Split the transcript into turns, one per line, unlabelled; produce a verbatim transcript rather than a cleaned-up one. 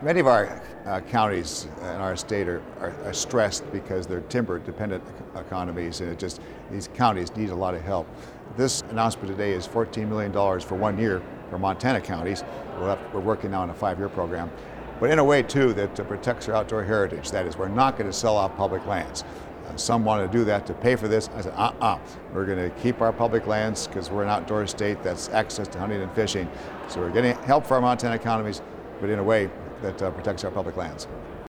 Many of our uh, counties in our state are, are, are stressed because they're timber-dependent economies, and it just these counties need a lot of help. This announcement today is fourteen million dollars for one year for Montana counties. We'll have, we're working now on a five-year program, but in a way too that uh, protects our outdoor heritage. That is, we're not going to sell off public lands. Uh, some want to do that to pay for this. I said, uh-uh. We're going to keep our public lands because we're an outdoor state that's access to hunting and fishing. So we're getting help for our Montana economies, but in a way that uh, protects our public lands.